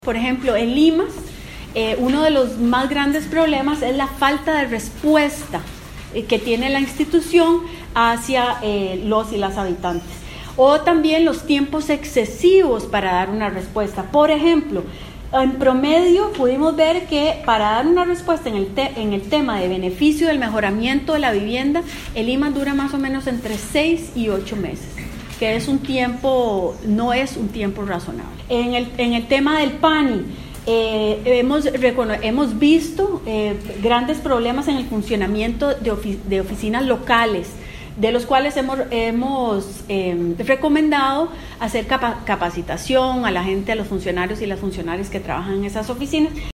Por ejemplo, en Lima, uno de los más grandes problemas es la falta de respuesta que tiene la institución hacia los y las habitantes. O también los tiempos excesivos para dar una respuesta. Por ejemplo, en promedio pudimos ver que para dar una respuesta en el tema de beneficio del mejoramiento de la vivienda, el Lima dura más o menos entre 6 y 8 meses. Que es un tiempo, no es un tiempo razonable. En el tema del PANI, hemos visto grandes problemas en el funcionamiento de oficinas locales, de los cuales hemos recomendado hacer capacitación a la gente, a los funcionarios y las funcionarias que trabajan en esas oficinas.